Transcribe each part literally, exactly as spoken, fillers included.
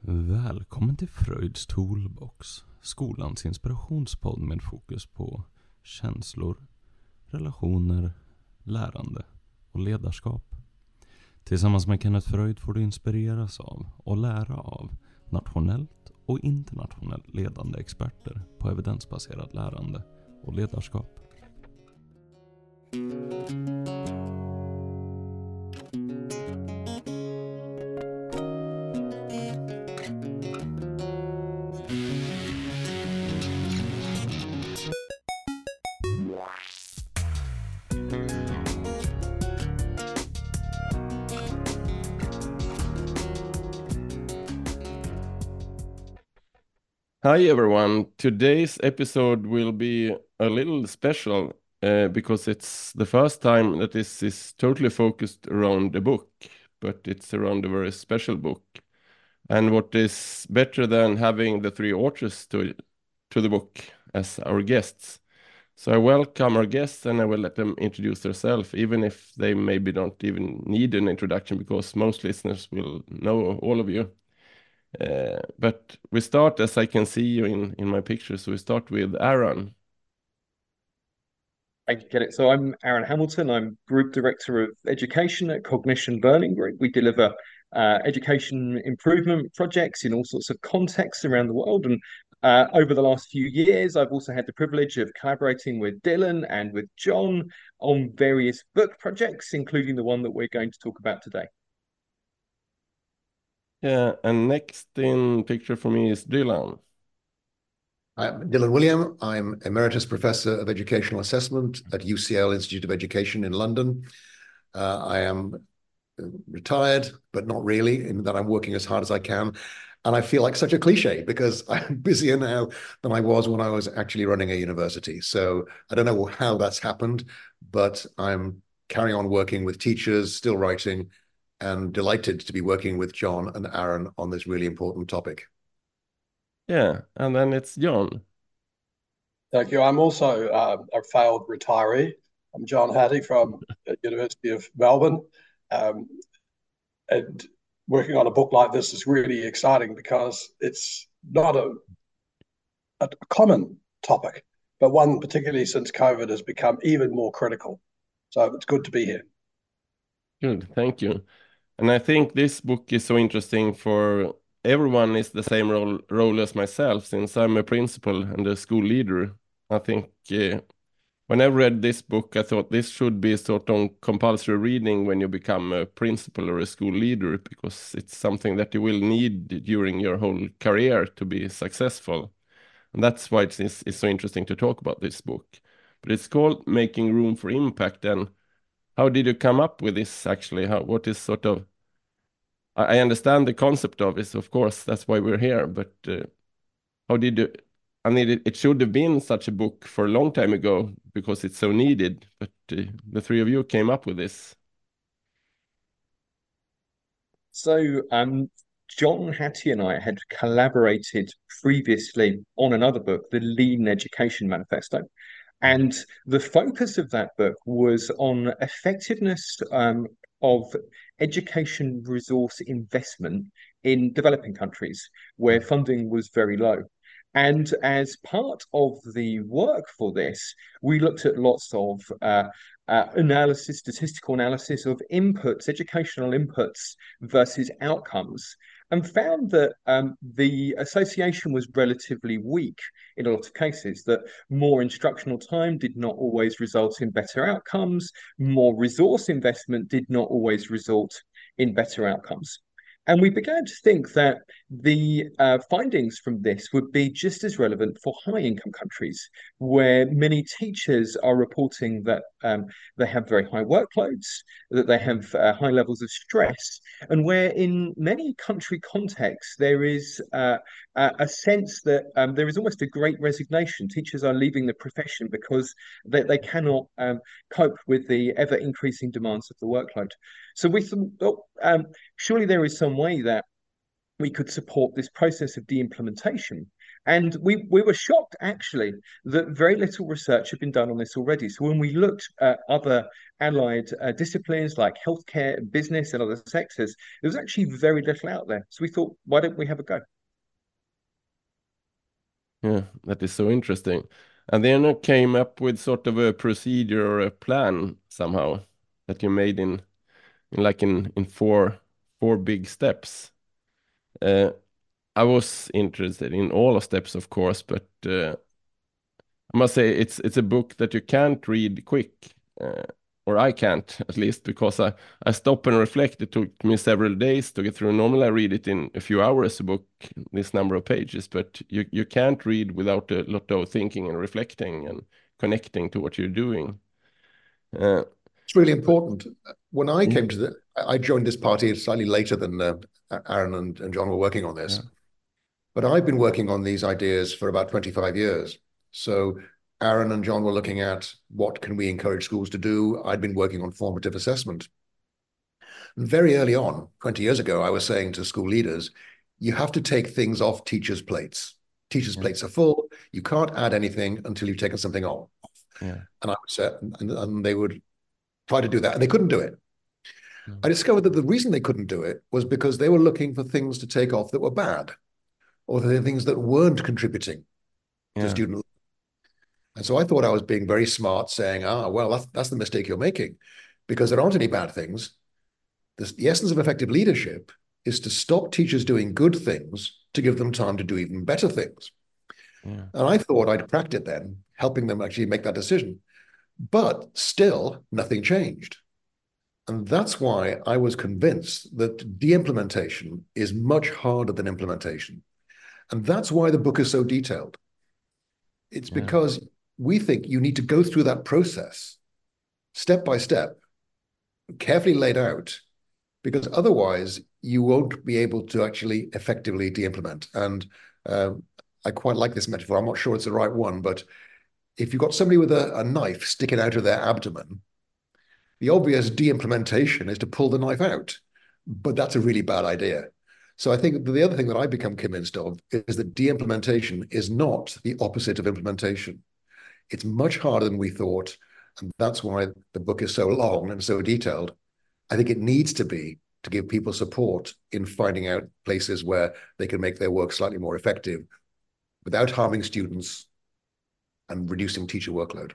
Välkommen till Freuds Toolbox, skolans inspirationspodd med fokus på känslor, relationer, lärande och ledarskap. Tillsammans med Kenneth Freud får du inspireras av och lära av nationellt och internationellt ledande experter på evidensbaserat lärande och ledarskap. Hi everyone, today's episode will be a little special uh, because it's the first time that this is totally focused around a book, but it's around a very special book. And what is better than having the three authors to, to the book as our guests? So I welcome our guests and I will let them introduce themselves, even if they maybe don't even need an introduction because most listeners will know all of you. Uh, but we start, as I can see you in, in my picture, so we start with Aaron. Thank you, Kenneth. So I'm Aaron Hamilton. I'm Group Director of Education at Cognition Learning Group. We deliver uh, education improvement projects in all sorts of contexts around the world. And uh, over the last few years, I've also had the privilege of collaborating with Dylan and with John on various book projects, including the one that we're going to talk about today. Yeah, and next in picture for me is Dylan. I'm Dylan William. I'm Emeritus Professor of Educational Assessment at U C L Institute of Education in London. Uh, I am retired, but not really, in that I'm working as hard as I can. And I feel like such a cliche because I'm busier now than I was when I was actually running a university. So I don't know how that's happened, but I'm carrying on working with teachers, still writing, and delighted to be working with John and Aaron on this really important topic. Yeah, and then it's John. Thank you. I'm also uh, a failed retiree. I'm John Hattie from the University of Melbourne. Um, and working on a book like this is really exciting because it's not a, a common topic, but one particularly since COVID has become even more critical. So it's good to be here. Good, thank you. And I think this book is so interesting for everyone is the same role, role as myself, since I'm a principal and a school leader. I think uh, when I read this book, I thought this should be sort of compulsory reading when you become a principal or a school leader, because it's something that you will need during your whole career to be successful. And that's why it's, it's so interesting to talk about this book. But it's called Making Room for Impact. And how did you come up with this actually? How, what is sort of, I, I understand the concept of it, of course, that's why we're here, but uh, how did you, I mean, it, it should have been such a book for a long time ago because it's so needed, but uh, the three of you came up with this. So um, John Hattie and I had collaborated previously on another book, the Lean Education Manifesto. And the focus of that book was on effectiveness um, of education resource investment in developing countries where funding was very low. And as part of the work for this, we looked at lots of uh, uh, analysis, statistical analysis of inputs, educational inputs versus outcomes, and found that um, the association was relatively weak in a lot of cases, that more instructional time did not always result in better outcomes, more resource investment did not always result in better outcomes. And we began to think that the uh, findings from this would be just as relevant for high-income countries, where many teachers are reporting that um, they have very high workloads, that they have uh, high levels of stress, and where in many country contexts there is uh, a sense that um, there is almost a great resignation. Teachers are leaving the profession because they, they cannot um, cope with the ever-increasing demands of the workload. So we thought, oh, um, surely there is some way that we could support this process of de-implementation And we, we were shocked, actually, that very little research had been done on this already. So when we looked at other allied uh, disciplines like healthcare, business, and other sectors, there was actually very little out there. So we thought, why don't we have a go? Yeah, that is so interesting. And then I came up with sort of a procedure or a plan somehow that you made in, in like in, in four four big steps. Uh, I was interested in all the steps, of course, but uh, I must say it's it's a book that you can't read quick, uh, or I can't at least, because I, I stop and reflect. It took me several days to get through. Normally I read it in a few hours, a book, this number of pages, but you, you can't read without a lot of thinking and reflecting and connecting to what you're doing. Uh, It's really important. When I came to the, I joined this party slightly later than uh, Aaron and, and John were working on this. Yeah. But I've been working on these ideas for about twenty-five years. So Aaron and John were looking at what can we encourage schools to do. I'd been working on formative assessment. And very early on, twenty years ago, I was saying to school leaders, you have to take things off teachers' plates. Teachers' Yeah. plates are full. You can't add anything until you've taken something off. Yeah. And I would say, and, and they would try to do that, and they couldn't do it. Mm. I discovered that the reason they couldn't do it was because they were looking for things to take off that were bad, or the things that weren't contributing to Yeah. student. And so I thought I was being very smart, saying, ah, well, that's, that's the mistake you're making, because there aren't any bad things. This, the essence of effective leadership is to stop teachers doing good things to give them time to do even better things. Yeah. And I thought I'd cracked it then, helping them actually make that decision. But still, nothing changed. And that's why I was convinced that de-implementation is much harder than implementation. And that's why the book is so detailed. It's Yeah. because we think you need to go through that process step by step, carefully laid out, because otherwise you won't be able to actually effectively de-implement. And uh, I quite like this metaphor. I'm not sure it's the right one, but if you've got somebody with a, a knife sticking out of their abdomen, the obvious de-implementation is to pull the knife out. But that's a really bad idea. So I think the other thing that I've become convinced of is that de-implementation is not the opposite of implementation. It's much harder than we thought. And that's why the book is so long and so detailed. I think it needs to be to give people support in finding out places where they can make their work slightly more effective without harming students and reducing teacher workload.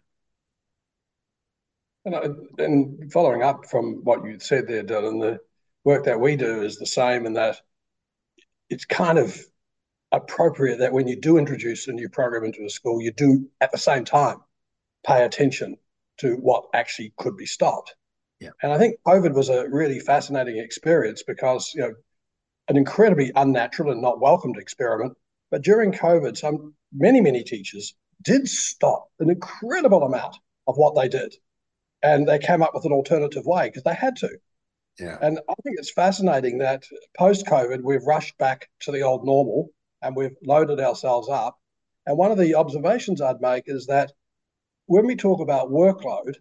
And, I, and following up from what you said there, Dylan, the work that we do is the same in that it's kind of appropriate that when you do introduce a new program into a school, you do at the same time pay attention to what actually could be stopped. Yeah. And I think COVID was a really fascinating experience because, you know, an incredibly unnatural and not welcomed experiment. But during COVID, some many, many teachers did stop an incredible amount of what they did. And they came up with an alternative way because they had to. Yeah. And I think it's fascinating that post-COVID, we've rushed back to the old normal and we've loaded ourselves up. And one of the observations I'd make is that when we talk about workload,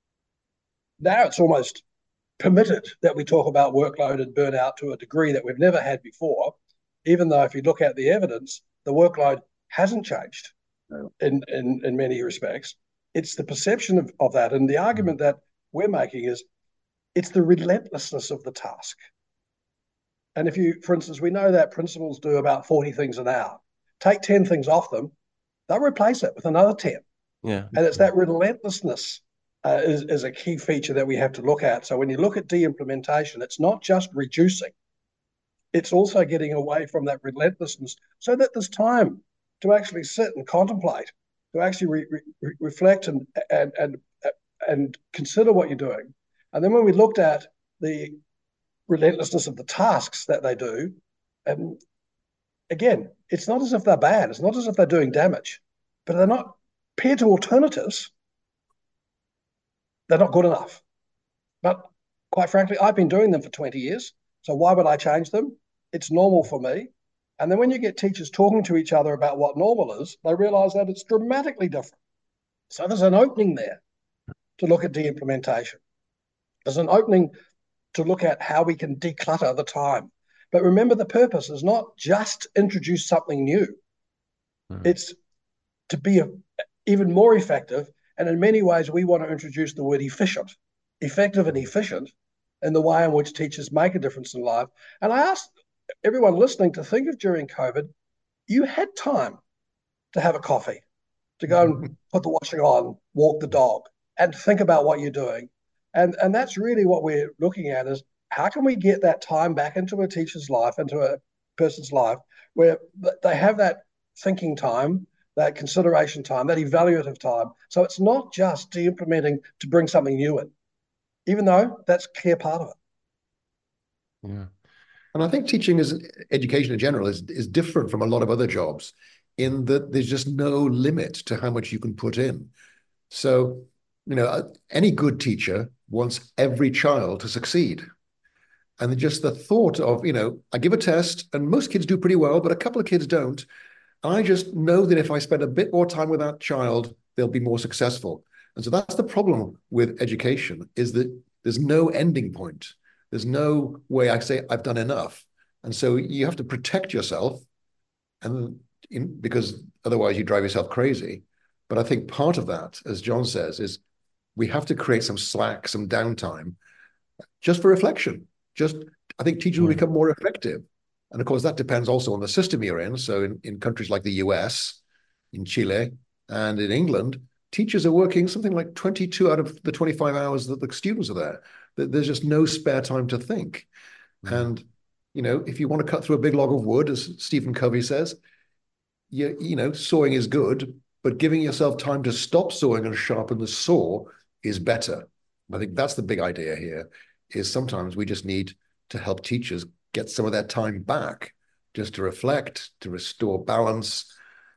now it's almost permitted that we talk about workload and burnout to a degree that we've never had before, even though if you look at the evidence, the workload hasn't changed No. in, in, in many respects. It's the perception of, of that. And the argument that we're making is it's the relentlessness of the task. And if you, for instance, we know that principals do about forty things an hour. Take ten things off them, they'll replace it with another ten. Yeah. And it's that relentlessness uh, is, is a key feature that we have to look at. So when you look at de-implementation, it's not just reducing, it's also getting away from that relentlessness so that there's time to actually sit and contemplate, to actually re re reflect and, and, and, and consider what you're doing. And then when we looked at the relentlessness of the tasks that they do, and again, it's not as if they're bad. It's not as if they're doing damage, but they're not paired to alternatives. They're not good enough. But quite frankly, I've been doing them for twenty years. So why would I change them? It's normal for me. And then when you get teachers talking to each other about what normal is, they realize that it's dramatically different. So there's an opening there to look at de-implementation. There's an opening to look at how we can declutter the time. But remember, the purpose is not just introduce something new. Mhm. It's to be a, even more effective. And in many ways, we want to introduce the word efficient, effective and efficient in the way in which teachers make a difference in life. And I asked everyone listening to think of during COVID, you had time to have a coffee, to go and put the washing on, walk the dog, and think about what you're doing. And, and that's really what we're looking at is how can we get that time back into a teacher's life, into a person's life, where they have that thinking time, that consideration time, that evaluative time. So it's not just de-implementing to bring something new in, even though that's a clear part of it. Yeah. And I think teaching is education in general is, is different from a lot of other jobs in that there's just no limit to how much you can put in. So, you know, any good teacher wants every child to succeed. And just the thought of, you know, I give a test and most kids do pretty well, but a couple of kids don't. I just know that if I spend a bit more time with that child, they'll be more successful. And so that's the problem with education, is that there's no ending point. There's no way I say I've done enough. And so you have to protect yourself, and in, because otherwise you drive yourself crazy. But I think part of that, as John says, is we have to create some slack, some downtime, just for reflection. Just, I think teachers will become more effective. And of course, that depends also on the system you're in. So in, in countries like the U S, in Chile, and in England, teachers are working something like twenty-two out of the twenty-five hours that the students are there. There's just no spare time to think. Mm-hmm. And, you know, if you want to cut through a big log of wood, as Stephen Covey says, you, you know, sawing is good, but giving yourself time to stop sawing and sharpen the saw is better. I think that's the big idea here, is sometimes we just need to help teachers get some of that time back, just to reflect, to restore balance,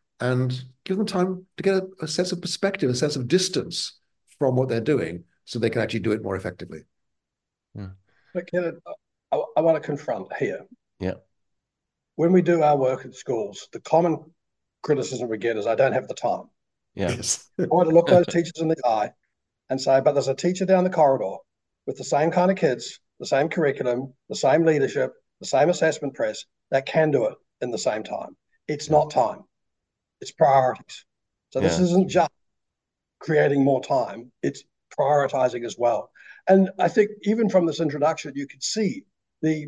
and give them time to get a, a sense of perspective, a sense of distance from what they're doing, so they can actually do it more effectively. Yeah. But Kenneth, I, I want to confront here. Yeah. When we do our work at schools, the common criticism we get is, I don't have the time. Yeah. Yes. I want to look those teachers in the eye and say, but there's a teacher down the corridor with the same kind of kids, the same curriculum, the same leadership, the same assessment press that can do it in the same time. It's not time. It's priorities. So this Yeah. isn't just creating more time. It's prioritizing as well. And I think even from this introduction, you could see the,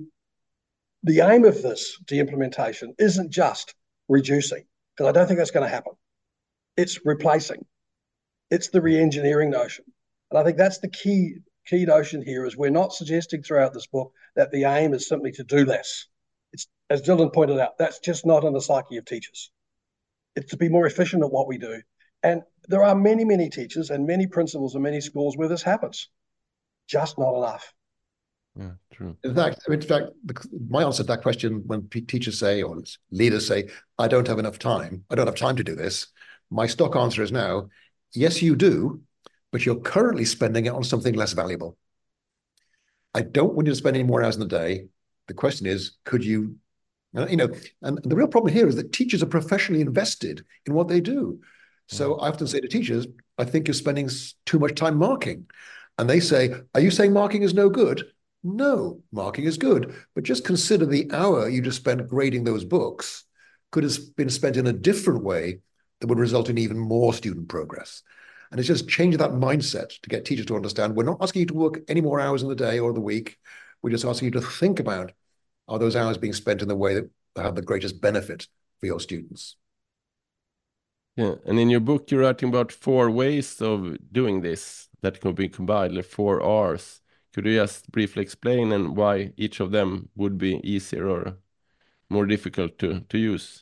the aim of this de-implementation isn't just reducing, because I don't think that's going to happen. It's replacing. It's the re-engineering notion. And I think that's the key key notion here, is we're not suggesting throughout this book that the aim is simply to do less. It's, as Dylan pointed out, that's just not in the psyche of teachers. It's to be more efficient at what we do. And there are many, many teachers and many principals in many schools where this happens. Just not enough. Yeah, true. In fact, in fact, my answer to that question, when teachers say, or leaders say, I don't have enough time, I don't have time to do this, my stock answer is now, yes, you do, but you're currently spending it on something less valuable. I don't want you to spend any more hours in the day. The question is, could you, you know, and the real problem here is that teachers are professionally invested in what they do. So I often say to teachers, I think you're spending too much time marking. And they say, are you saying marking is no good? No, marking is good. But just consider the hour you just spent grading those books could have been spent in a different way that would result in even more student progress. And it's just changing that mindset to get teachers to understand we're not asking you to work any more hours in the day or the week. We're just asking you to think about, are those hours being spent in the way that have the greatest benefit for your students? Yeah, and in your book, you're writing about four ways of doing this that can be combined, like four R's. Could you just briefly explain and why each of them would be easier or more difficult to, to use?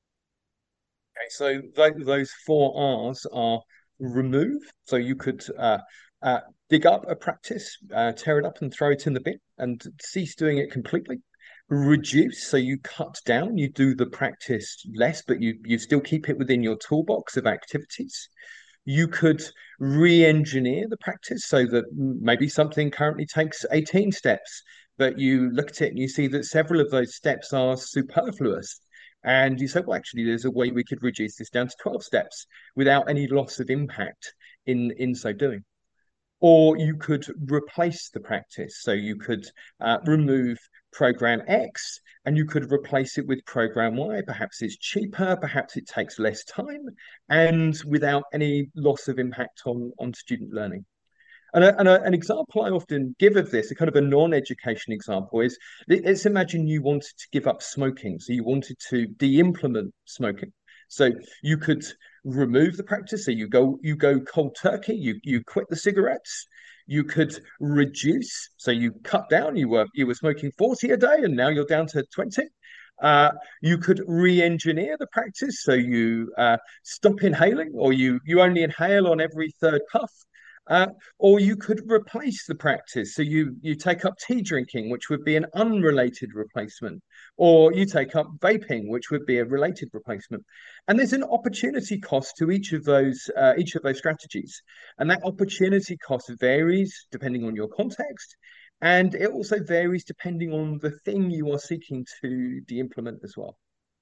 Okay, so th those four R's are remove. So you could uh, uh, dig up a practice, uh, tear it up and throw it in the bin and cease doing it completely. Reduce, so you cut down, you do the practice less, but you, you still keep it within your toolbox of activities. You could re-engineer the practice so that maybe something currently takes eighteen steps, but you look at it and you see that several of those steps are superfluous. And you say, well, actually, there's a way we could reduce this down to twelve steps without any loss of impact in, in so doing. Or you could replace the practice. So you could uh, remove program X and you could replace it with program Y. Perhaps it's cheaper, perhaps it takes less time, and without any loss of impact on, on student learning. And, a, and a, an example I often give of this, a kind of a non-education example, is let's imagine you wanted to give up smoking. So you wanted to de-implement smoking. So you could remove the practice. So you go you go cold turkey, you, you quit the cigarettes. You could reduce, so you cut down, you were you were smoking forty a day and now you're down to twenty. Uh, you could re-engineer the practice, so you uh, stop inhaling, or you, you only inhale on every third puff. Uh, or you could replace the practice. So you, you take up tea drinking, which would be an unrelated replacement. Or you take up vaping, which would be a related replacement. And there's an opportunity cost to each of those uh, each of those strategies. And that opportunity cost varies depending on your context. And it also varies depending on the thing you are seeking to de-implement as well.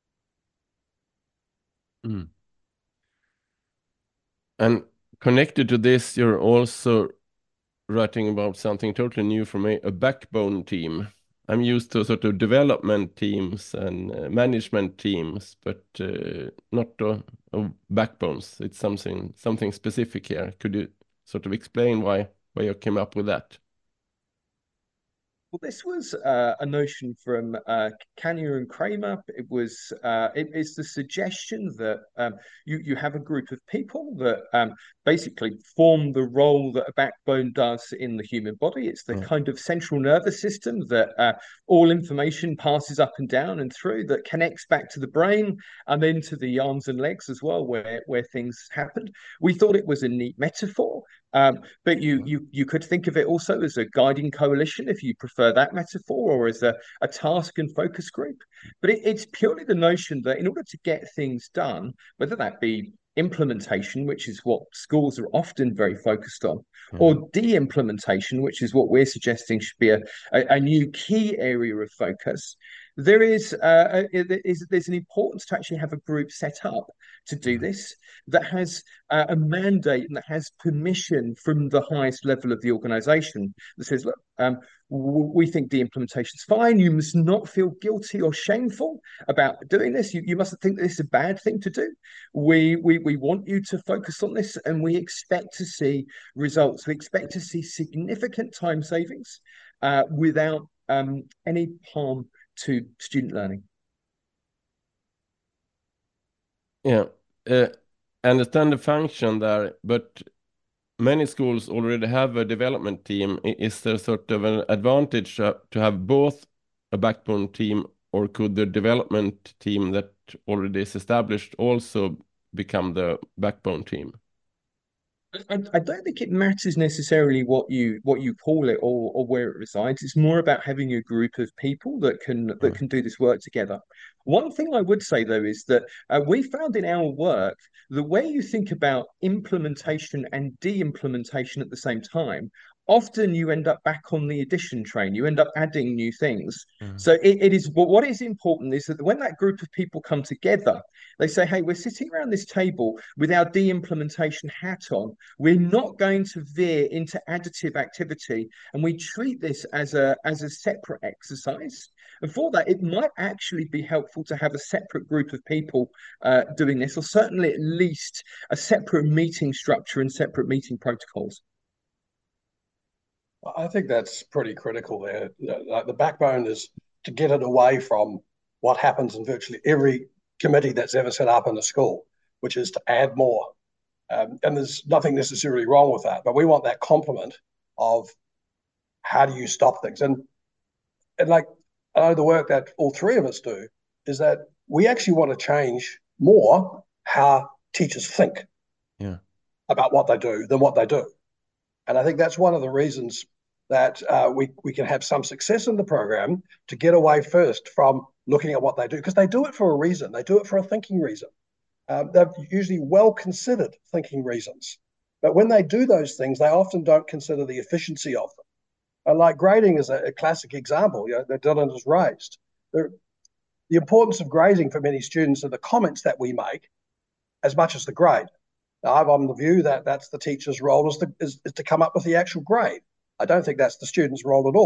Mm. And connected to this, you're also writing about something totally new for me, a backbone team. I'm used to sort of development teams and uh, management teams, but uh, not uh, uh, backbones. It's something something specific here. Could you sort of explain why why you came up with that? Well, this was uh, a notion from uh, Kanya and Kramer. It was uh, it, it's the suggestion that um, you you have a group of people that um, basically form the role that a backbone does in the human body. It's the yeah. kind of central nervous system that uh, all information passes up and down and through, that connects back to the brain and then to the arms and legs as well, where where things happened. We thought it was a neat metaphor. Um, but you you you could think of it also as a guiding coalition, if you prefer that metaphor, or as a, a task and focus group. But it, it's purely the notion that in order to get things done, whether that be implementation, which is what schools are often very focused on, mm-hmm. or de-implementation, which is what we're suggesting should be a, a, a new key area of focus, there is, uh, a, is there's an importance to actually have a group set up to do this that has uh, a mandate and that has permission from the highest level of the organization that says, look, um, we think de-implementation is fine. You must not feel guilty or shameful about doing this. You, you mustn't think that this is a bad thing to do. We, we, we want you to focus on this, and we expect to see results. We expect to see significant time savings uh, without um, any harm to student learning. Yeah, uh, I understand the function there, but many schools already have a development team. Is there sort of an advantage to have both a backbone team, or could the development team that already is established also become the backbone team? I, I don't think it matters necessarily what you what you call it or or where it resides. It's more about having a group of people that can that mm. can do this work together. One thing I would say though is that uh, we found in our work the way you think about implementation and de-implementation at the same time, often you end up back on the addition train. You end up adding new things. Mm. So it, it is, but what is important is that when that group of people come together, they say, hey, we're sitting around this table with our de-implementation hat on. We're not going to veer into additive activity, and we treat this as a, as a separate exercise. And for that, it might actually be helpful to have a separate group of people uh, doing this, or certainly at least a separate meeting structure and separate meeting protocols. I think that's pretty critical there. Like the backbone is to get it away from what happens in virtually every committee that's ever set up in a school, which is to add more. Um, and there's nothing necessarily wrong with that, but we want that complement of how do you stop things? And, and like, I know the work that all three of us do is that we actually want to change more how teachers think yeah. about what they do than what they do. And I think that's one of the reasons that uh, we, we can have some success in the program, to get away first from looking at what they do, because they do it for a reason. They do it for a thinking reason. Um, they're usually well-considered thinking reasons. But when they do those things, they often don't consider the efficiency of them. And like grading is a, a classic example, you know, that Dylan has raised. The, the importance of grading for many students are the comments that we make as much as the grade. Now, I'm on the view that that's the teacher's role is to, is, is to come up with the actual grade. I don't think that's the student's role at all.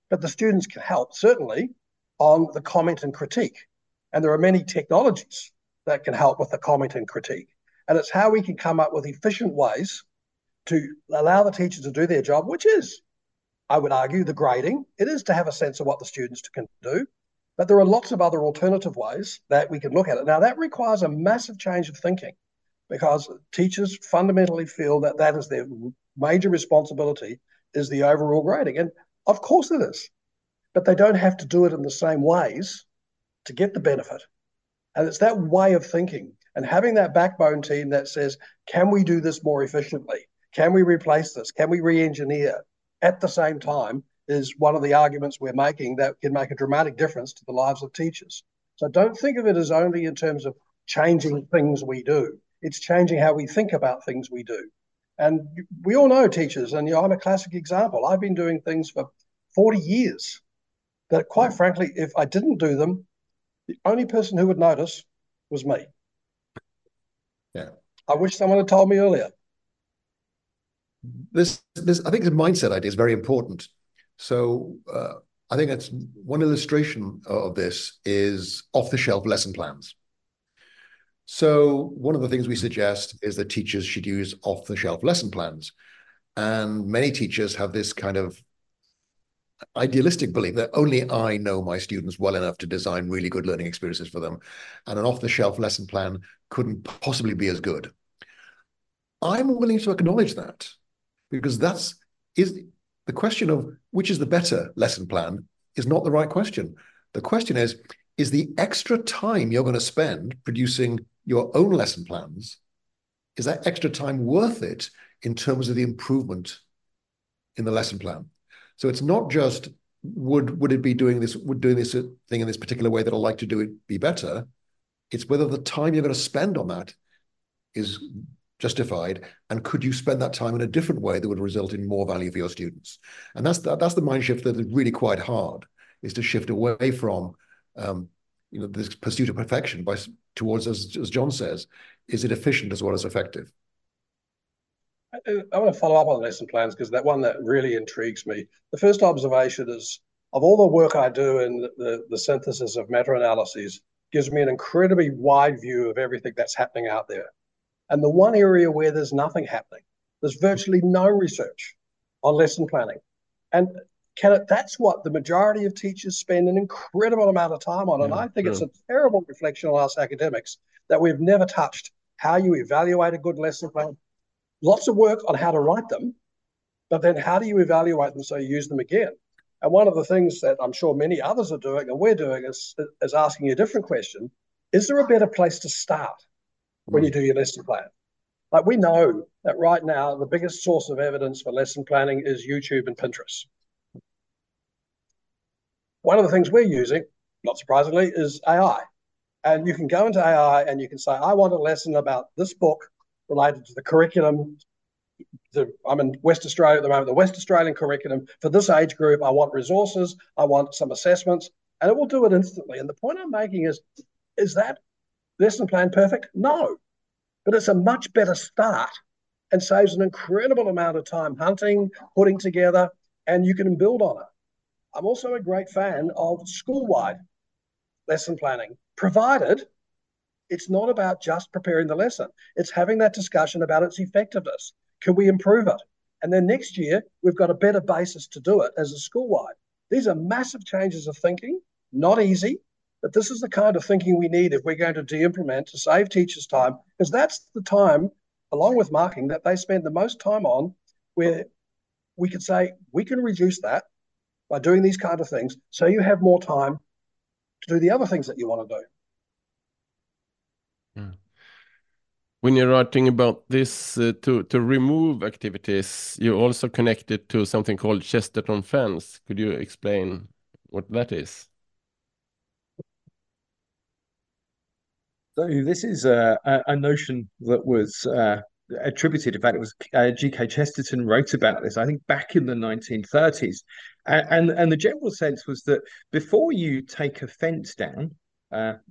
but the students can help, certainly, on the comment and critique. And there are many technologies that can help with the comment and critique. And it's how we can come up with efficient ways to allow the teachers to do their job, which is, I would argue, the grading. It is to have a sense of what the students can do. But there are lots of other alternative ways that we can look at it. Now, that requires a massive change of thinking, because teachers fundamentally feel that that is their major responsibility, is the overall grading. And of course it is. But they don't have to do it in the same ways to get the benefit. And it's that way of thinking and having that backbone team that says, can we do this more efficiently? Can we replace this? Can we re-engineer at the same time is one of the arguments we're making that can make a dramatic difference to the lives of teachers. So don't think of it as only in terms of changing things we do. It's changing how we think about things we do. And we all know teachers, and you know, I'm a classic example. I've been doing things for forty years that, quite frankly, if I didn't do them, the only person who would notice was me. Yeah. I wish someone had told me earlier. This, this, I think the mindset idea is very important. So uh, I think that's one illustration of this is off-the-shelf lesson plans. So one of the things we suggest is that teachers should use off-the-shelf lesson plans. And many teachers have this kind of idealistic belief that only I know my students well enough to design really good learning experiences for them, and an off-the-shelf lesson plan couldn't possibly be as good. I'm willing to acknowledge that, because that's is the question of which is the better lesson plan is not the right question. The question is, is the extra time you're going to spend producing your own lesson plans, is that extra time worth it in terms of the improvement in the lesson plan? So it's not just would would it be doing this, would doing this thing in this particular way that I'd like to do it be better. It's whether the time you're going to spend on that is justified, and could you spend that time in a different way that would result in more value for your students? And that's the, that's the mind shift that is really quite hard, is to shift away from um, you know, this pursuit of perfection by towards, as, as John says, is it efficient as well as effective? I, I want to follow up on lesson plans, because that one that really intrigues me. The first observation is, of all the work I do in the, the, the synthesis of meta-analyses, gives me an incredibly wide view of everything that's happening out there. And the one area where there's nothing happening, there's virtually no research on lesson planning. And can it, that's what the majority of teachers spend an incredible amount of time on. And Yeah, I think yeah. it's a terrible reflection on us academics that we've never touched how you evaluate a good lesson plan. Lots of work on how to write them, but then how do you evaluate them so you use them again? And one of the things that I'm sure many others are doing and we're doing is, is asking a different question. Is there a better place to start when you do your lesson plan? Like, we know that right now, the biggest source of evidence for lesson planning is YouTube and Pinterest. One of the things we're using, not surprisingly, is A I. And you can go into A I and you can say, I want a lesson about this book related to the curriculum. The, I'm in West Australia at the moment, the West Australian curriculum for this age group. I want resources. I want some assessments. And it will do it instantly. And the point I'm making is, is that lesson plan perfect? No. But it's a much better start and saves an incredible amount of time hunting, putting together, and you can build on it. I'm also a great fan of school-wide lesson planning, provided it's not about just preparing the lesson. It's having that discussion about its effectiveness. Can we improve it? And then next year, we've got a better basis to do it as a school-wide. These are massive changes of thinking, not easy, but this is the kind of thinking we need if we're going to de-implement to save teachers time, because that's the time, along with marking, that they spend the most time on, where we could say, we can reduce that by doing these kind of things, so you have more time to do the other things that you want to do. Yeah. When you're writing about this, uh, to, to remove activities, you also connect it to something called Chesterton fence. Could you explain what that is? So this is a, a notion that was uh, attributed. In fact, it was uh, G K Chesterton wrote about this, I think, back in the nineteen thirties. And, and, and the general sense was that before you take a fence down, uh, you know,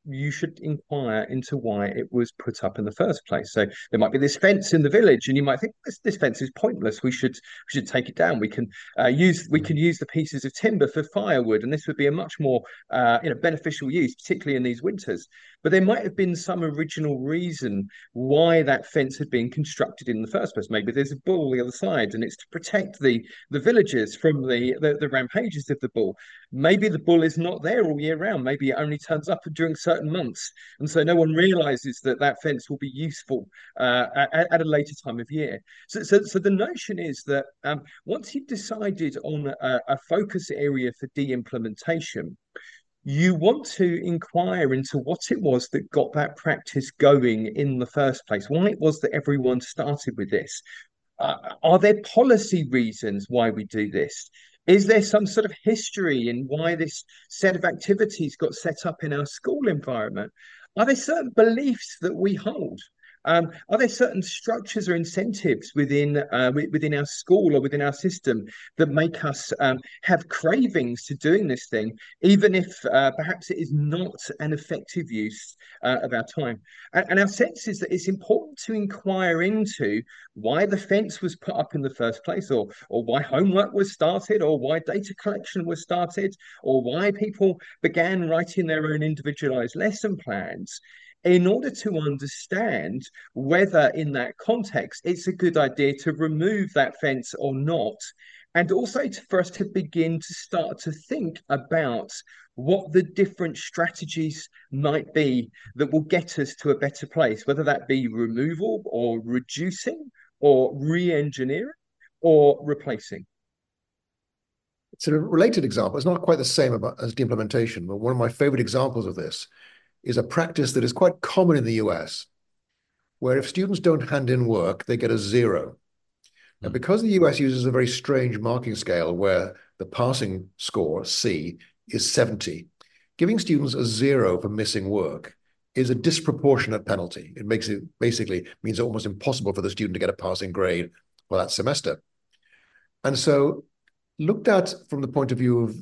you should inquire into why it was put up in the first place. So there might be this fence in the village, and you might think this, this fence is pointless. We should we should take it down. We can uh, use we can use the pieces of timber for firewood, and this would be a much more uh, you know beneficial use, particularly in these winters. But there might have been some original reason why that fence had been constructed in the first place. Maybe there's a bull on the other side, and it's to protect the the villagers from the, the the rampages of the bull. Maybe the bull is not there all year round. Maybe it only turns up during certain months, and so no one realizes that that fence will be useful uh, at, at a later time of year. So, so, so the notion is that um, once you've decided on a, a focus area for de-implementation, you want to inquire into what it was that got that practice going in the first place, why it was that everyone started with this. Uh, are there policy reasons why we do this? Is there some sort of history in why this set of activities got set up in our school environment? Are there certain beliefs that we hold? Um, are there certain structures or incentives within uh, within our school or within our system that make us um, have cravings to doing this thing, even if uh, perhaps it is not an effective use uh, of our time? And, and our sense is that it's important to inquire into why the fence was put up in the first place, or or why homework was started, or why data collection was started, or why people began writing their own individualized lesson plans, in order to understand whether in that context it's a good idea to remove that fence or not, and also to, for us to begin to start to think about what the different strategies might be that will get us to a better place, whether that be removal or reducing or re-engineering or replacing. It's a related example. It's not quite the same about, as de-implementation, but one of my favorite examples of this is a practice that is quite common in the U S, where if students don't hand in work, they get a zero. And because the U S uses a very strange marking scale where the passing score, C, is seventy, giving students a zero for missing work is a disproportionate penalty. It makes it basically means it almost impossible for the student to get a passing grade for that semester. And so looked at from the point of view of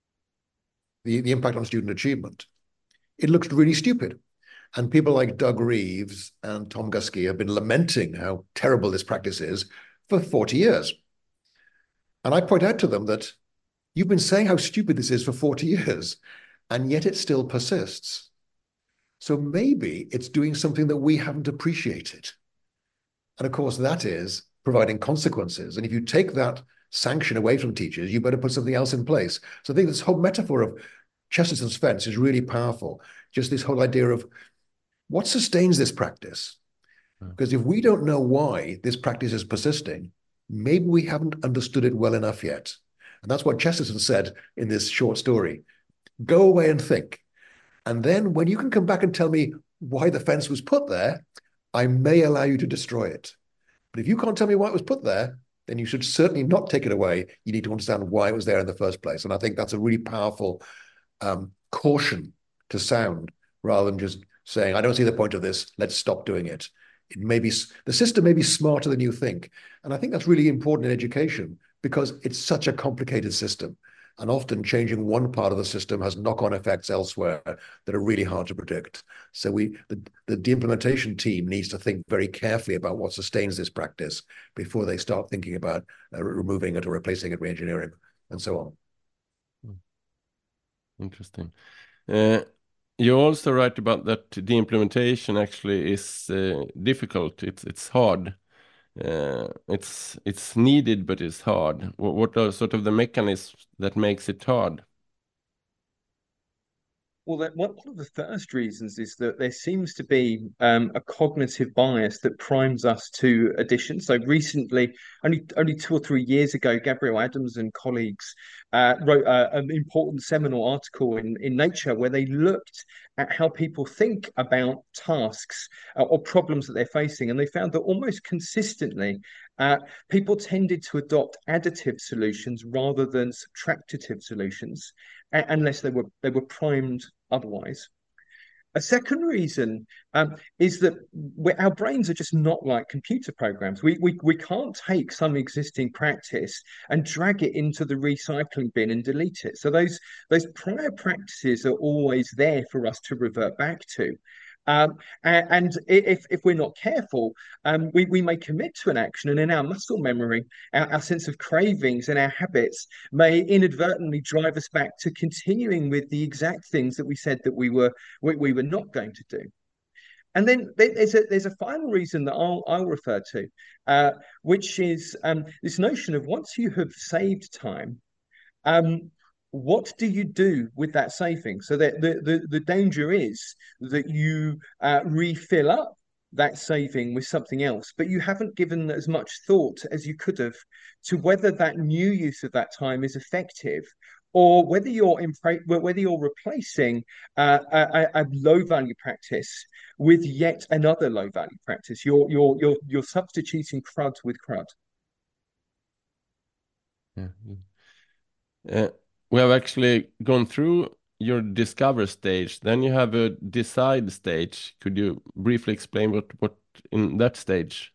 the, the impact on student achievement, it looks really stupid. And people like Doug Reeves and Tom Guskey have been lamenting how terrible this practice is for forty years. And I point out to them that you've been saying how stupid this is for forty years, and yet it still persists. So maybe it's doing something that we haven't appreciated. And of course, that is providing consequences. And if you take that sanction away from teachers, you better put something else in place. So I think this whole metaphor of Chesterton's fence is really powerful. Just this whole idea of what sustains this practice. Because if we don't know why this practice is persisting, maybe we haven't understood it well enough yet. And that's what Chesterton said in this short story. Go away and think. And then when you can come back and tell me why the fence was put there, I may allow you to destroy it. But if you can't tell me why it was put there, then you should certainly not take it away. You need to understand why it was there in the first place. And I think that's a really powerful um, caution to sound, rather than just saying, I don't see the point of this, let's stop doing it. It may be, the system may be smarter than you think. And I think that's really important in education because it's such a complicated system. And often changing one part of the system has knock-on effects elsewhere that are really hard to predict. So we, the, the de-implementation team needs to think very carefully about what sustains this practice before they start thinking about uh, removing it or replacing it, re-engineering, and so on. Interesting. Uh, you also write about that the implementation actually is uh, difficult. It's it's hard. Uh, it's it's needed, but it's hard. What, what are sort of the mechanisms that makes it hard? Well, that, one of the first reasons is that there seems to be um, a cognitive bias that primes us to addition. So recently, only only two or three years ago, Gabriel Adams and colleagues uh, wrote uh, an important seminal article in, in Nature where they looked at how people think about tasks uh, or problems that they're facing. And they found that almost consistently, uh, people tended to adopt additive solutions rather than subtractive solutions, unless they were they were primed otherwise. A second reason um, is that our brains are just not like computer programs. We, we, we can't take some existing practice and drag it into the recycling bin and delete it. So those, those prior practices are always there for us to revert back to. Um, and, and if, if we're not careful, um, we, we may commit to an action, and in our muscle memory, our, our sense of cravings and our habits may inadvertently drive us back to continuing with the exact things that we said that we were we, we were not going to do. And then there's a there's a final reason that I'll I'll refer to, uh, which is um, this notion of once you have saved time, um, what do you do with that saving? So that the, the, the danger is that you uh, refill up that saving with something else, but you haven't given as much thought as you could have to whether that new use of that time is effective, or whether you're in, whether you're replacing uh, a, a low value practice with yet another low value practice. You're you're you're you're substituting crud with crud. Yeah. Uh, we have actually gone through your discover stage. Then you have a decide stage. Could you briefly explain what what in that stage?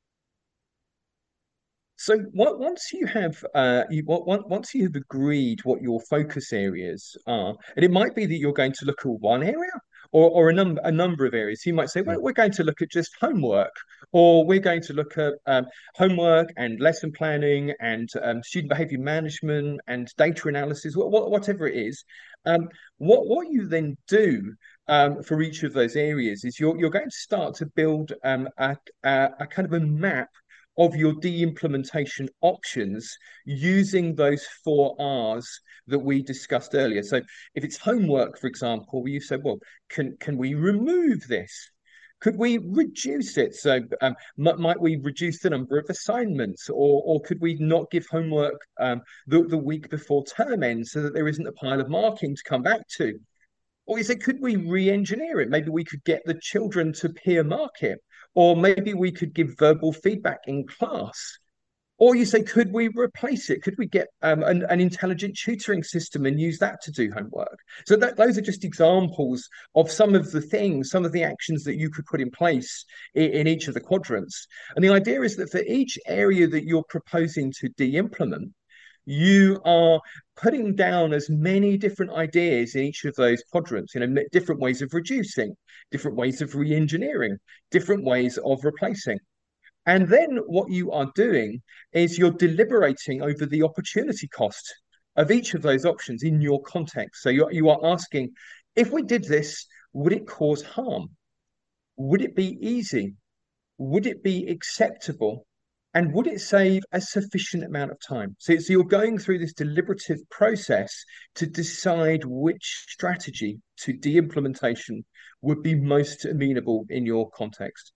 So what, once you have uh, you, what, once you have agreed what your focus areas are, and it might be that you're going to look at one area or, or a number a number of areas. You might say, well, we're going to look at just homework, or we're going to look at um, homework and lesson planning and um, student behavior management and data analysis, wh wh whatever it is. Um, what what you then do um, for each of those areas is you're you're going to start to build um, a, a, a kind of a map of your de-implementation options using those four R's that we discussed earlier. So if it's homework, for example, you said, well, can, can we remove this? Could we reduce it? So um, might we reduce the number of assignments, or, or could we not give homework um, the, the week before term ends so that there isn't a pile of marking to come back to? Or you say, could we re-engineer it? Maybe we could get the children to peer mark it, or maybe we could give verbal feedback in class. Or you say, could we replace it? Could we get um, an, an intelligent tutoring system and use that to do homework? So that, those are just examples of some of the things, some of the actions that you could put in place in, in each of the quadrants. And the idea is that for each area that you're proposing to de-implement, you are putting down as many different ideas in each of those quadrants, you know, different ways of reducing, different ways of re-engineering, different ways of replacing. And then what you are doing is you're deliberating over the opportunity cost of each of those options in your context. So you're, you are asking, if we did this, would it cause harm? Would it be easy? Would it be acceptable? And would it save a sufficient amount of time? So, so you're going through this deliberative process to decide which strategy to de-implementation would be most amenable in your context.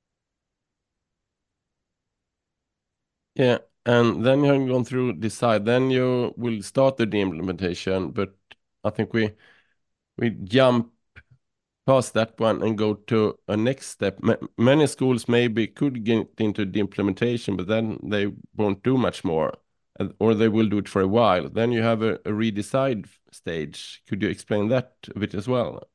Yeah, and then you have gone through decide. Then you will start the de-implementation, but I think we we jump past that one and go to a next step. M many schools maybe could get into the implementation, but then they won't do much more, or they will do it for a while. Then you have a, a redecide stage. Could you explain that a bit as well?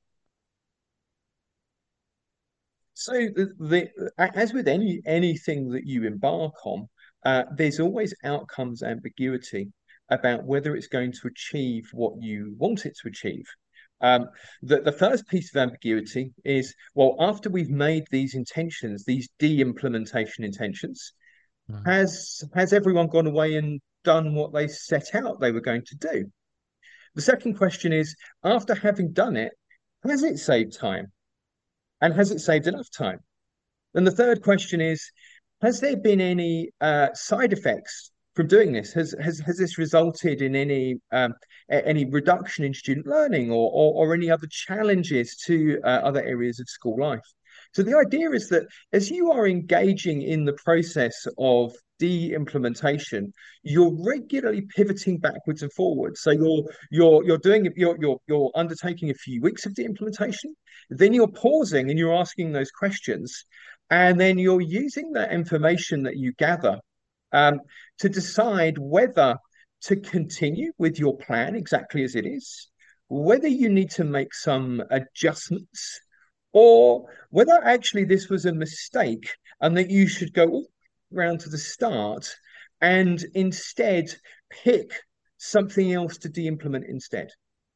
So the, the as with any anything that you embark on, uh, there's always outcomes ambiguity about whether it's going to achieve what you want it to achieve. Um, the, the first piece of ambiguity is, well, after we've made these intentions, these de-implementation intentions, mm-hmm. has, has everyone gone away and done what they set out they were going to do? The second question is, after having done it, has it saved time? And has it saved enough time? And the third question is, has there been any uh, side effects from doing this? Has has has this resulted in any um, any reduction in student learning, or or, or any other challenges to uh, other areas of school life? So the idea is that as you are engaging in the process of de-implementation, you're regularly pivoting backwards and forwards. So you're you're you're doing you're you're you're undertaking a few weeks of de-implementation, then you're pausing and you're asking those questions, and then you're using that information that you gather Um, to decide whether to continue with your plan exactly as it is, whether you need to make some adjustments or whether actually this was a mistake and that you should go all round to the start and instead pick something else to de-implement instead.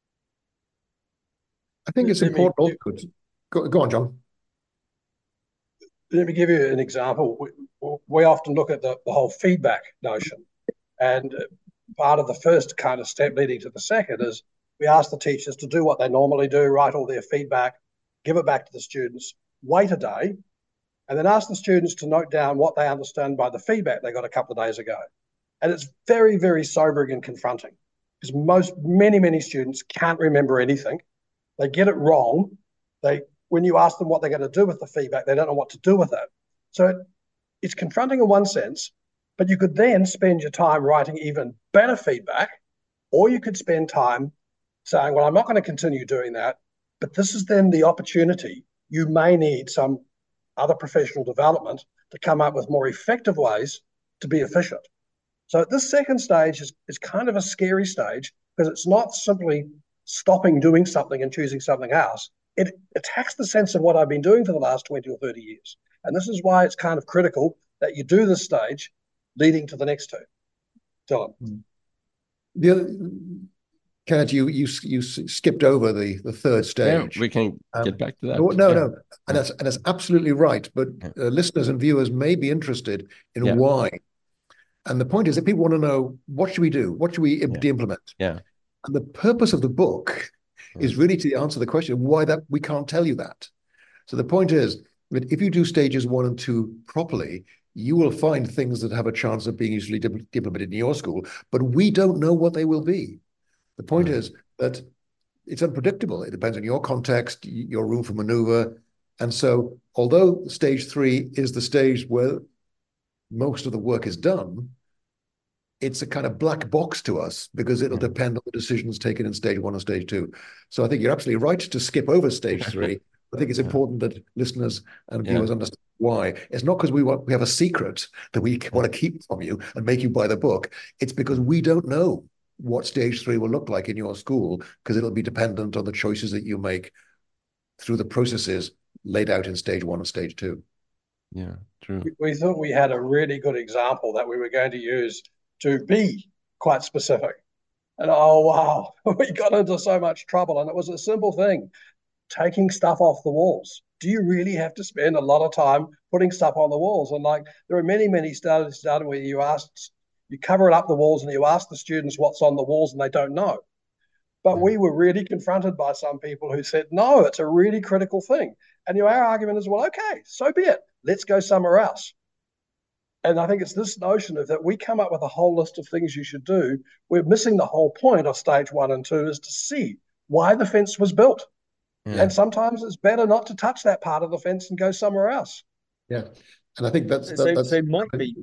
I think it's Let me- important also to, go, go on, John. Let me give you an example. We, we often look at the, the whole feedback notion. And part of the first kind of step leading to the second is we ask the teachers to do what they normally do, write all their feedback, give it back to the students, wait a day, and then ask the students to note down what they understand by the feedback they got a couple of days ago. And it's very, very sobering and confronting because most, many, many students can't remember anything. They get it wrong. They, when you ask them what they're going to do with the feedback, they don't know what to do with it. So it, it's confronting in one sense, but you could then spend your time writing even better feedback, or you could spend time saying, well, I'm not going to continue doing that, but this is then the opportunity. You may need some other professional development to come up with more effective ways to be efficient. So this second stage is, is kind of a scary stage because it's not simply stopping doing something and choosing something else. It attacks the sense of what I've been doing for the last twenty or thirty years. And this is why it's kind of critical that you do this stage leading to the next two. Dylan. The other, Kenneth, you you you skipped over the the third stage. Yeah, we can Um, get back to that. No, no, Yeah. no, and that's and that's absolutely right. But uh, listeners and viewers may be interested in Yeah. why. And the point is that people want to know, what should we do? What should we Yeah. implement? Yeah. And the purpose of the book is really to answer the question why that we can't tell you that. So the point is that if you do stages one and two properly, you will find things that have a chance of being easily de- implemented in your school, but we don't know what they will be. The point Right. is that it's unpredictable. It depends on your context, y- your room for maneuver. And so although stage three is the stage where most of the work is done, it's a kind of black box to us because it'll Mhm. depend on the decisions taken in stage one and stage two. So I think you're absolutely right to skip over stage three. I think it's Yeah. important that listeners and Yeah. viewers understand why. It's not because we want we have a secret that we want to keep from you and make you buy the book. It's because we don't know what stage three will look like in your school because it'll be dependent on the choices that you make through the processes laid out in stage one and stage two. Yeah, true. We, we thought we had a really good example that we were going to use to be quite specific. And oh, wow, we got into so much trouble. And it was a simple thing, taking stuff off the walls. Do you really have to spend a lot of time putting stuff on the walls? And like, there are many, many studies done where you ask, you cover it up the walls and you ask the students what's on the walls and they don't know. But we were really confronted by some people who said, no, it's a really critical thing. And you know, our argument is, well, okay, so be it. Let's go somewhere else. And I think it's this notion of that we come up with a whole list of things you should do. We're missing the whole point of stage one and two is to see why the fence was built. Yeah. And sometimes it's better not to touch that part of the fence and go somewhere else. Yeah. And I think that's, that, So, that's so it might be.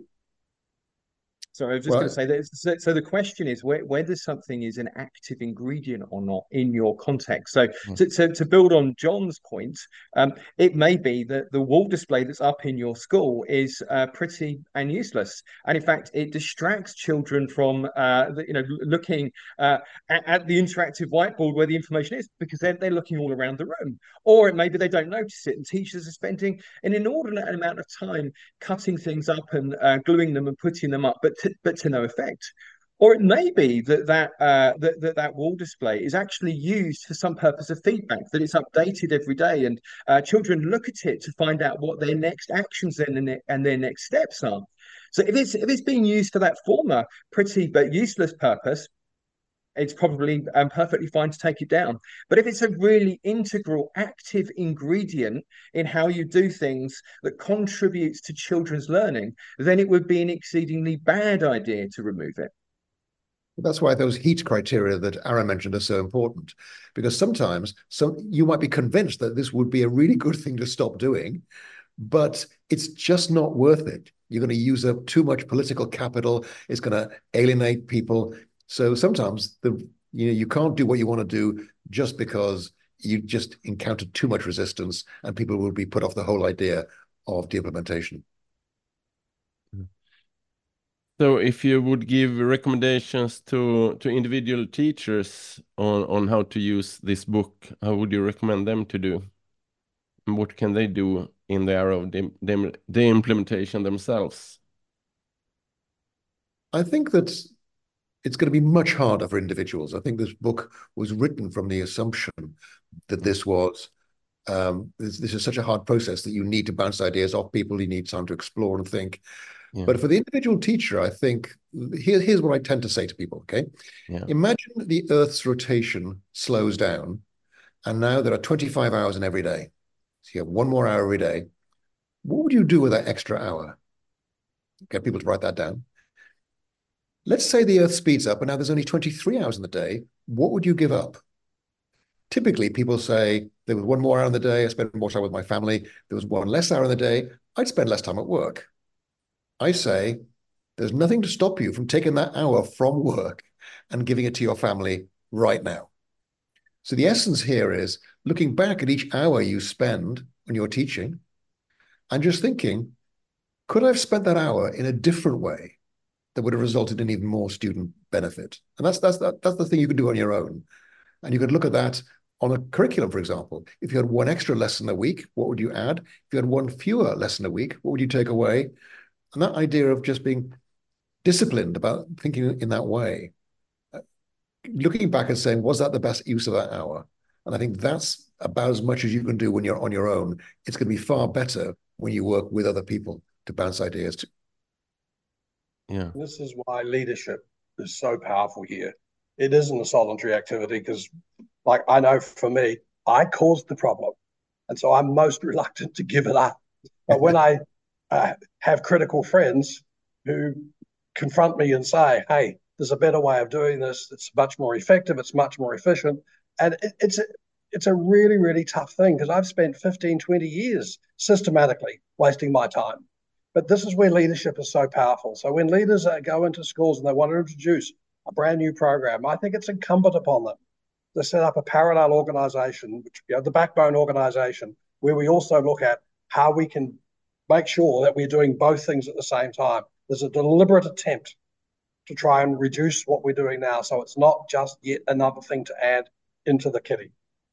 Sorry, I was just Well, going to say that. So, so the question is where, whether something is an active ingredient or not in your context. So, Mm. to, to, to build on John's point, um, it may be that the wall display that's up in your school is uh, pretty and useless, and in fact, it distracts children from, uh, the, you know, looking uh, at, at the interactive whiteboard where the information is because they're they're looking all around the room, or it may be they don't notice it, and teachers are spending an inordinate amount of time cutting things up and uh, gluing them and putting them up, but to, but to no effect. Or it may be that that, uh, that that that wall display is actually used for some purpose of feedback, that it's updated every day, and uh, children look at it to find out what their next actions and, and, and their next steps are. So if it's if it's being used for that former pretty but useless purpose, it's probably um, perfectly fine to take it down. But if it's a really integral, active ingredient in how you do things that contributes to children's learning, then it would be an exceedingly bad idea to remove it. That's why those heat criteria that Aaron mentioned are so important, because sometimes some you might be convinced that this would be a really good thing to stop doing, but it's just not worth it. You're going to use up too much political capital. It's going to alienate people. So sometimes the you know you can't do what you want to do just because you just encountered too much resistance, and people will be put off the whole idea of the implementation. So if you would give recommendations to to individual teachers on on how to use this book, how would you recommend them to do? And what can they do in the area of the, the, the implementation themselves? I think that it's going to be much harder for individuals. I think this book was written from the assumption that this was um, this, this is such a hard process that you need to bounce ideas off people. You need time to explore and think. Yeah. But for the individual teacher, I think here, here's what I tend to say to people. Okay, Yeah. imagine the Earth's rotation slows down, and now there are twenty-five hours in every day. So you have one more hour every day. What would you do with that extra hour? Get people to write that down. Let's say the Earth speeds up and now there's only twenty-three hours in the day. What would you give up? Typically, people say there was one more hour in the day, I spend more time with my family. There was one less hour in the day, I'd spend less time at work. I say there's nothing to stop you from taking that hour from work and giving it to your family right now. So the essence here is looking back at each hour you spend when you're teaching and just thinking, could I have spent that hour in a different way that would have resulted in even more student benefit? And that's that's that, that's the thing you could do on your own. And you could look at that on a curriculum, for example. If you had one extra lesson a week, what would you add? If you had one fewer lesson a week, what would you take away? And that idea of just being disciplined about thinking in that way, looking back and saying, was that the best use of that hour? And I think that's about as much as you can do when you're on your own. It's going to be far better when you work with other people to bounce ideas to. Yeah. This is why leadership is so powerful here. It isn't a solitary activity because, like, I know for me, I caused the problem. And so I'm most reluctant to give it up. But when I uh, have critical friends who confront me and say, hey, there's a better way of doing this. It's much more effective. It's much more efficient. And it, it's, a, it's a really, really tough thing because I've spent fifteen, twenty years systematically wasting my time. But this is where leadership is so powerful. So when leaders uh, go into schools and they want to introduce a brand new program, I think it's incumbent upon them to set up a parallel organization, which, you know, the backbone organization, where we also look at how we can make sure that we're doing both things at the same time. There's a deliberate attempt to try and reduce what we're doing now, so it's not just yet another thing to add into the kitty.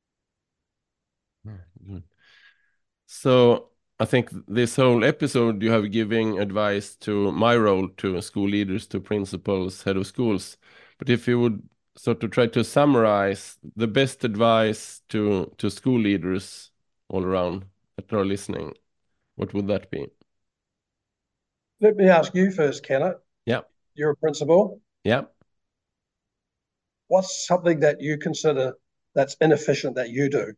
Good. So I think this whole episode you have giving advice to my role to school leaders, to principals, head of schools. But if you would sort of try to summarize the best advice to to school leaders all around that are listening, what would that be? Let me ask you first, Kenneth. Yeah. You're a principal. Yeah. What's something that you consider that's inefficient that you do?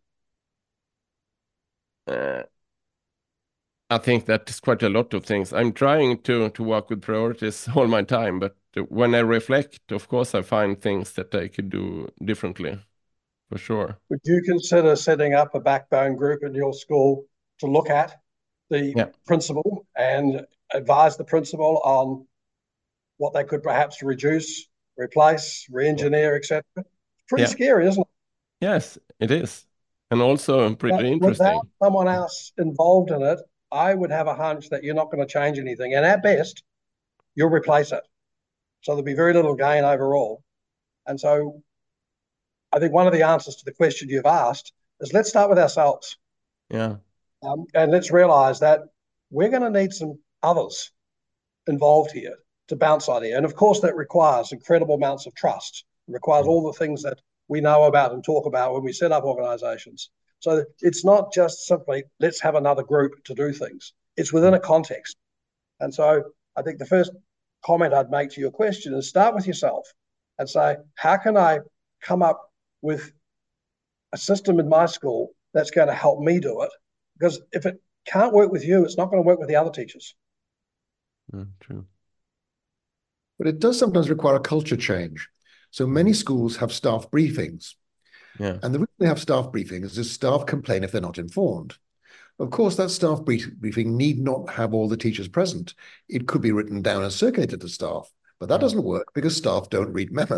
Uh, I think that is quite a lot of things. I'm trying to to work with priorities all my time, but when I reflect, of course, I find things that I could do differently, for sure. Would you consider setting up a backbone group in your school to look at the Yeah. principal and advise the principal on what they could perhaps reduce, replace, re-engineer, et cetera? Pretty Yeah. scary, isn't it? Yes, it is. And also pretty But interesting. without someone else involved in it, I would have a hunch that you're not going to change anything. And at best, you'll replace it. So there'll be very little gain overall. And so I think one of the answers to the question you've asked is let's start with ourselves. Yeah. Um, and let's realize that we're going to need some others involved here to bounce idea. And of course, that requires incredible amounts of trust. It requires all the things that we know about and talk about when we set up organizations. So it's not just simply, let's have another group to do things. It's within a context. And so I think the first comment I'd make to your question is start with yourself and say, how can I come up with a system in my school that's going to help me do it? Because if it can't work with you, it's not going to work with the other teachers. Mm, true. But it does sometimes require a culture change. So many schools have staff briefings. Yeah. And the reason they have staff briefings is staff complain if they're not informed. Of course, that staff brief briefing need not have all the teachers present. It could be written down and circulated to staff, but that doesn't work because staff don't read memos.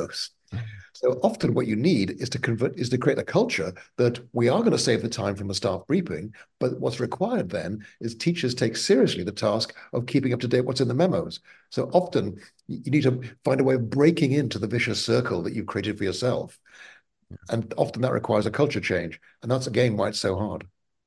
So often what you need is to convert, is to create a culture that we are going to save the time from the staff briefing, but what's required then is teachers take seriously the task of keeping up to date what's in the memos. So often you need to find a way of breaking into the vicious circle that you've created for yourself. And often that requires a culture change. And that's again why it's so hard.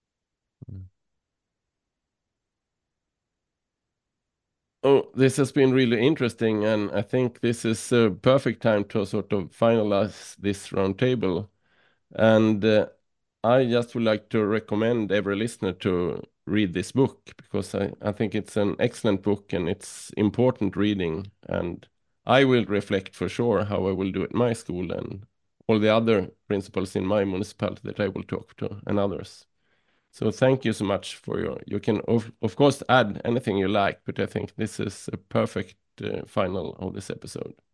Oh, this has been really interesting, and I think this is a perfect time to sort of finalize this roundtable. And uh, I just would like to recommend every listener to read this book, because I, I think it's an excellent book and it's important reading. And I will reflect for sure how I will do at my school and all the other principals in my municipality that I will talk to, and others. So thank you so much for your, you can of, of course add anything you like, but I think this is a perfect uh, final of this episode.